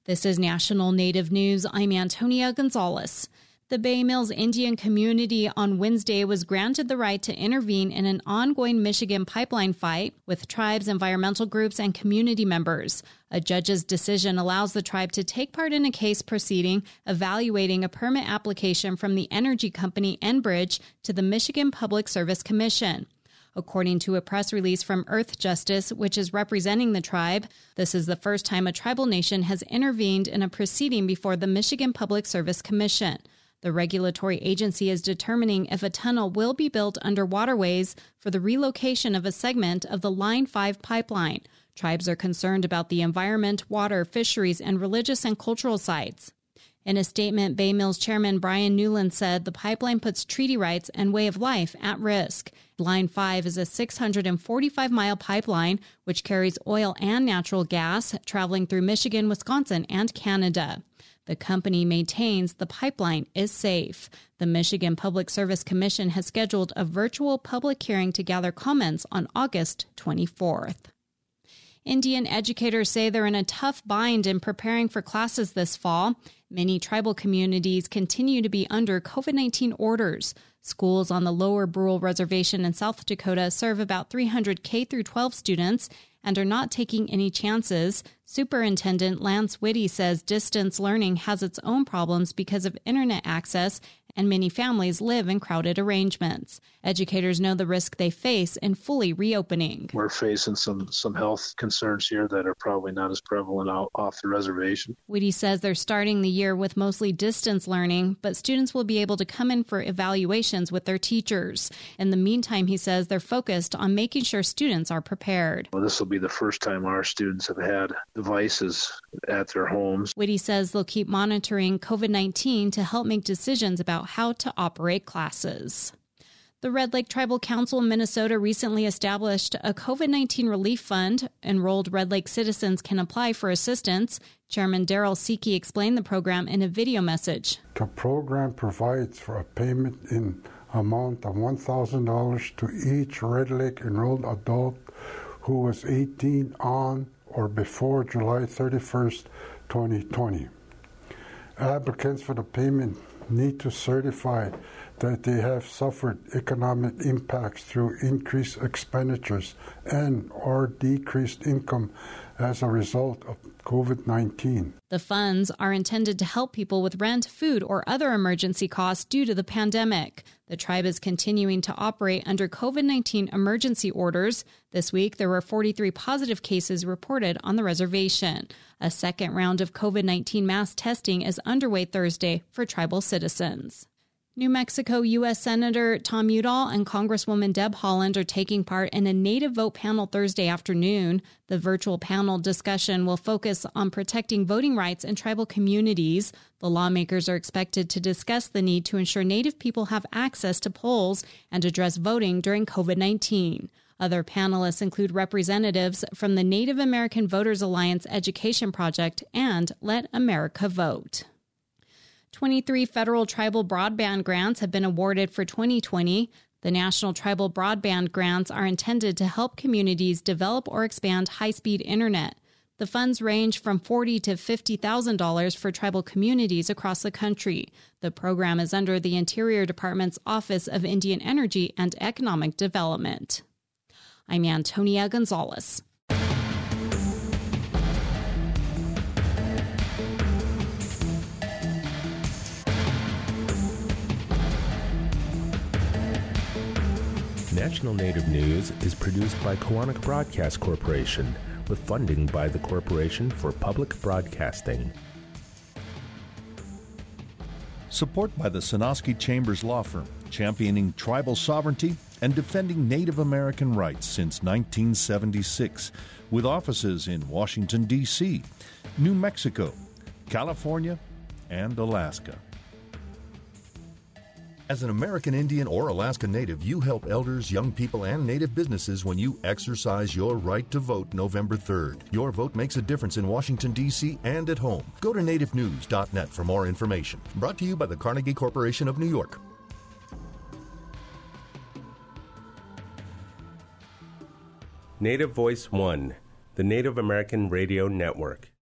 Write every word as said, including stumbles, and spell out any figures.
This is National Native News. I'm Antonia Gonzalez. The Bay Mills Indian community on Wednesday was granted the right to intervene in an ongoing Michigan pipeline fight with tribes, environmental groups, and community members. A judge's decision allows the tribe to take part in a case proceeding evaluating a permit application from the energy company Enbridge to the Michigan Public Service Commission. According to a press release from Earth Justice, which is representing the tribe, this is the first time a tribal nation has intervened in a proceeding before the Michigan Public Service Commission. The regulatory agency is determining if a tunnel will be built under waterways for the relocation of a segment of the Line five pipeline. Tribes are concerned about the environment, water, fisheries, and religious and cultural sites. In a statement, Bay Mills Chairman Brian Newland said the pipeline puts treaty rights and way of life at risk. Line five is a six hundred forty-five mile pipeline which carries oil and natural gas traveling through Michigan, Wisconsin, and Canada. The company maintains the pipeline is safe. The Michigan Public Service Commission has scheduled a virtual public hearing to gather comments on August twenty-fourth. Indian educators say they're in a tough bind in preparing for classes this fall. Many tribal communities continue to be under COVID nineteen orders. Schools on the Lower Brule Reservation in South Dakota serve about three hundred K through twelve students and are not taking any chances. Superintendent Lance Whitty says distance learning has its own problems because of internet access, and many families live in crowded arrangements. Educators know the risk they face in fully reopening. We're facing some, some health concerns here that are probably not as prevalent out off the reservation. Whitty says they're starting the year with mostly distance learning, but students will be able to come in for evaluations with their teachers. In the meantime, he says they're focused on making sure students are prepared. Well, this will be the first time our students have had devices at their homes. Whitty says they'll keep monitoring COVID nineteen to help make decisions about how to operate classes. The Red Lake Tribal Council in Minnesota recently established a COVID nineteen relief fund. Enrolled Red Lake citizens can apply for assistance. Chairman Daryl Seeke explained the program in a video message. The program provides for a payment in amount of one thousand dollars to each Red Lake enrolled adult who was eighteen on or before July thirty-first, twenty twenty. Applicants for the payment need to certify that they have suffered economic impacts through increased expenditures and or decreased income as a result of COVID nineteen. The funds are intended to help people with rent, food, or other emergency costs due to the pandemic. The tribe is continuing to operate under COVID nineteen emergency orders. This week, there were forty-three positive cases reported on the reservation. A second round of COVID nineteen mass testing is underway Thursday for tribal citizens. New Mexico U S Senator Tom Udall and Congresswoman Deb Haaland are taking part in a Native Vote panel Thursday afternoon. The virtual panel discussion will focus on protecting voting rights in tribal communities. The lawmakers are expected to discuss the need to ensure Native people have access to polls and address voting during COVID nineteen. Other panelists include representatives from the Native American Voters Alliance Education Project and Let America Vote. twenty-three federal tribal broadband grants have been awarded for twenty twenty. The National Tribal Broadband Grants are intended to help communities develop or expand high-speed internet. The funds range from forty thousand dollars to fifty thousand dollars for tribal communities across the country. The program is under the Interior Department's Office of Indian Energy and Economic Development. I'm Antonia Gonzalez. National Native News is produced by Koahnic Broadcast Corporation with funding by the Corporation for Public Broadcasting. Support by the Sonosky Chambers Law Firm, championing tribal sovereignty and defending Native American rights since nineteen seventy-six, with offices in Washington, D C, New Mexico, California, and Alaska. As an American Indian or Alaska Native, you help elders, young people, and Native businesses when you exercise your right to vote November third. Your vote makes a difference in Washington, D C and at home. Go to native news dot net for more information. Brought to you by the Carnegie Corporation of New York. Native Voice One, the Native American Radio Network.